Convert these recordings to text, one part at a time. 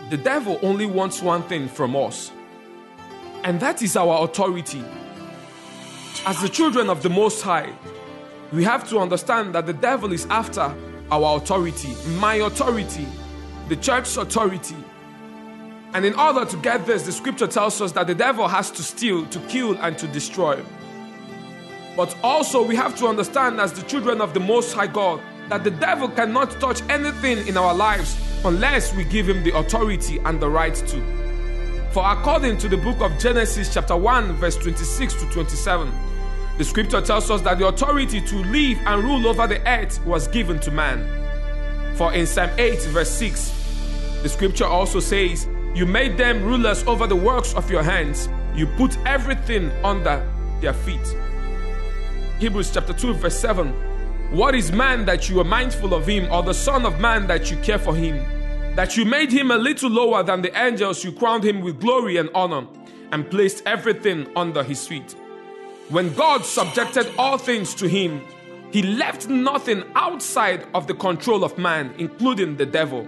the devil only wants one thing from us, and that is our authority. As the children of the Most High, we have to understand that the devil is after our authority, my authority, the church's authority. And in order to get this, the scripture tells us that the devil has to steal, to kill, and to destroy. But also we have to understand as the children of the Most High God that the devil cannot touch anything in our lives unless we give him the authority and the right to. For according to the book of Genesis chapter 1 verse 26 to 27, the scripture tells us that the authority to live and rule over the earth was given to man. For in Psalm 8 verse 6, the scripture also says, "You made them rulers over the works of your hands. You put everything under their feet." Hebrews chapter 2 verse 7, "What is man that you are mindful of him, or the son of man that you care for him? That you made him a little lower than the angels, you crowned him with glory and honor, and placed everything under his feet." When God subjected all things to him, he left nothing outside of the control of man, including the devil.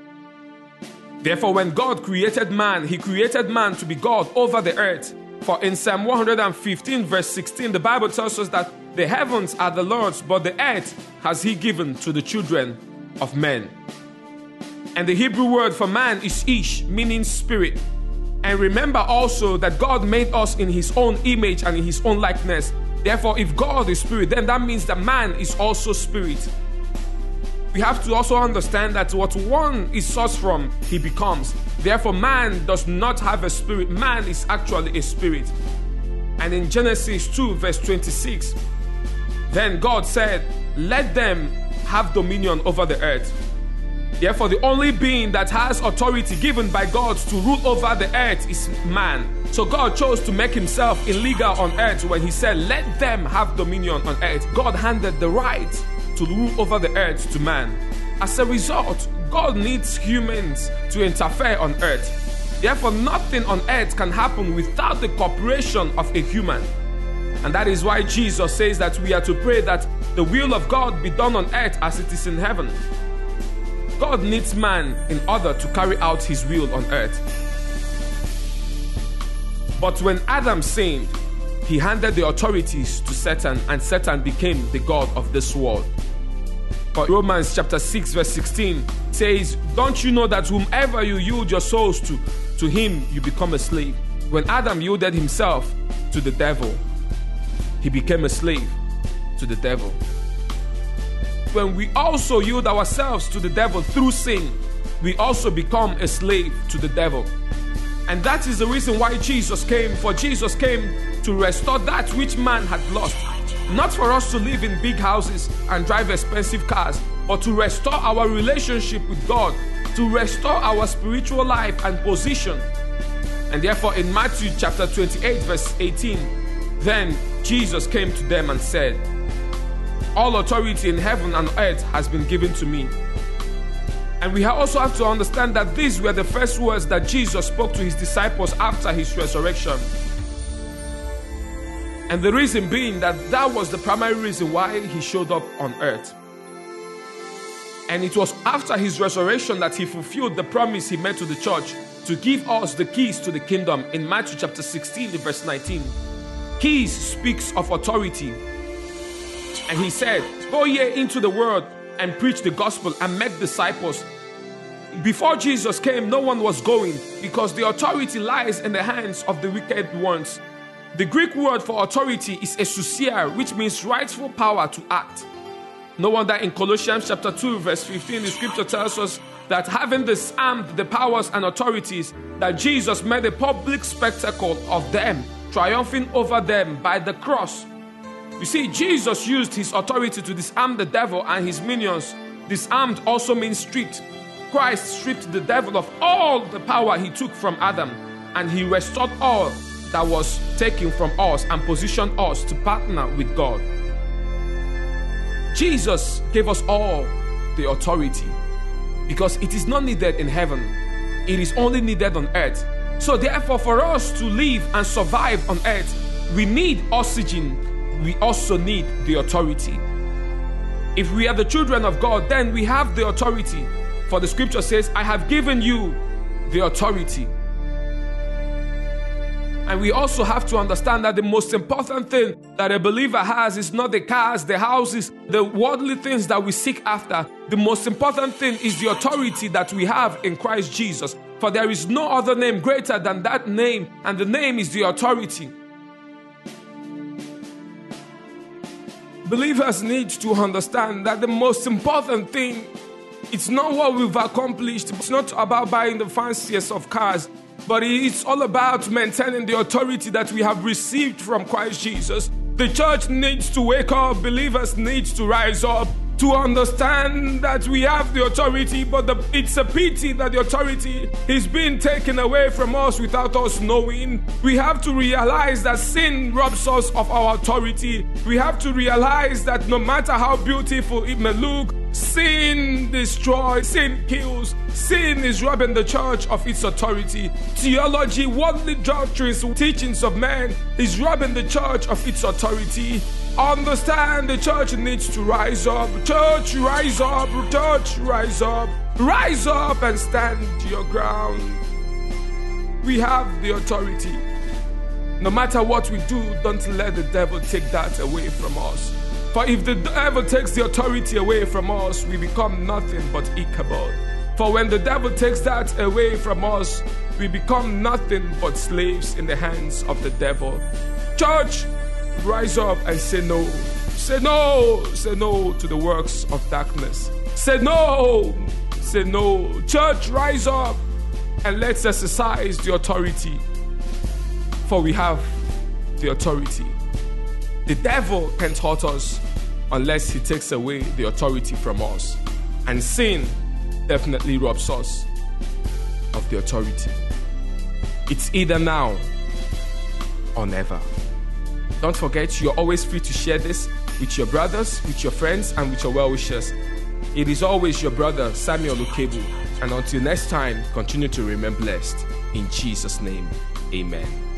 Therefore, when God created man, he created man to be God over the earth. For in Psalm 115 verse 16, the Bible tells us that the heavens are the Lord's, but the earth has he given to the children of men. And the Hebrew word for man is ish, meaning spirit. And remember also that God made us in his own image and in his own likeness. Therefore, if God is spirit, then that means that man is also spirit. We have to also understand that what one is sourced from, he becomes. Therefore, man does not have a spirit. Man is actually a spirit. And in Genesis 2 verse 26, then God said, "Let them have dominion over the earth." Therefore, the only being that has authority given by God to rule over the earth is man. So God chose to make himself illegal on earth when he said, "Let them have dominion on earth." God handed the right to rule over the earth to man. As a result, God needs humans to interfere on earth. Therefore, nothing on earth can happen without the cooperation of a human. And that is why Jesus says that we are to pray that the will of God be done on earth as it is in heaven. God needs man in order to carry out his will on earth. But when Adam sinned, he handed the authorities to Satan, and Satan became the god of this world. For Romans chapter 6 verse 16 says, "Don't you know that whomever you yield your souls to him you become a slave?" When Adam yielded himself to the devil, he became a slave to the devil. When we also yield ourselves to the devil through sin, we also become a slave to the devil. And that is the reason why Jesus came. For Jesus came to restore that which man had lost. Not for us to live in big houses and drive expensive cars, but to restore our relationship with God, to restore our spiritual life and position. And therefore in Matthew chapter 28 verse 18, then Jesus came to them and said, "All authority in heaven and earth has been given to me." And we also have to understand that these were the first words that Jesus spoke to his disciples after his resurrection. And the reason being that was the primary reason why he showed up on earth. And it was after his resurrection that he fulfilled the promise he made to the church to give us the keys to the kingdom in Matthew chapter 16 verse 19. Keys speaks of authority. And he said, "Go ye into the world and preach the gospel and make disciples." Before Jesus came, no one was going because the authority lies in the hands of the wicked ones. The Greek word for authority is exousia, which means rightful power to act. No wonder in Colossians chapter 2 verse 15, the scripture tells us that having disarmed the powers and authorities, that Jesus made a public spectacle of them, triumphing over them by the cross. You see, Jesus used his authority to disarm the devil and his minions. Disarmed also means stripped. Christ stripped the devil of all the power he took from Adam, and he restored all that was taken from us and positioned us to partner with God. Jesus gave us all the authority because it is not needed in heaven. It is only needed on earth. So therefore, for us to live and survive on earth, we need oxygen. We also need the authority. If we are the children of God, then we have the authority. For the scripture says, "I have given you the authority. And we also have to understand that the most important thing that a believer has is not the cars, the houses, the worldly things that we seek after. The most important thing is the authority that we have in Christ Jesus. For there is no other name greater than that name, and the name is the authority. Believers need to understand that the most important thing, it's not what we've accomplished. It's not about buying the fanciest of cars, but it's all about maintaining the authority that we have received from Christ Jesus. The church needs to wake up. Believers need to rise up to understand that we have the authority, but it's a pity that the authority is being taken away from us without us knowing. We have to realize that sin robs us of our authority. We have to realize that no matter how beautiful it may look, sin destroys, sin kills, sin is robbing the church of its authority. Theology, worldly doctrines, teachings of men is robbing the church of its authority. Understand, the church needs to rise up. Church, rise up. Church, rise up. Rise up and stand your ground. We have the authority. No matter what we do, don't let the devil take that away from us. For if the devil takes the authority away from us, we become nothing but Ichabod. For when the devil takes that away from us, we become nothing but slaves in the hands of the devil. Church, rise up and say no. Say no. Say no to the works of darkness. Say no. Say no. Church, rise up and let's exercise the authority. For we have the authority. The devil can't hurt us unless he takes away the authority from us. And sin definitely robs us of the authority. It's either now or never. Don't forget, you're always free to share this with your brothers, with your friends, and with your well-wishers. It is always your brother, Samuel Ukebu. And until next time, continue to remain blessed. In Jesus' name, amen.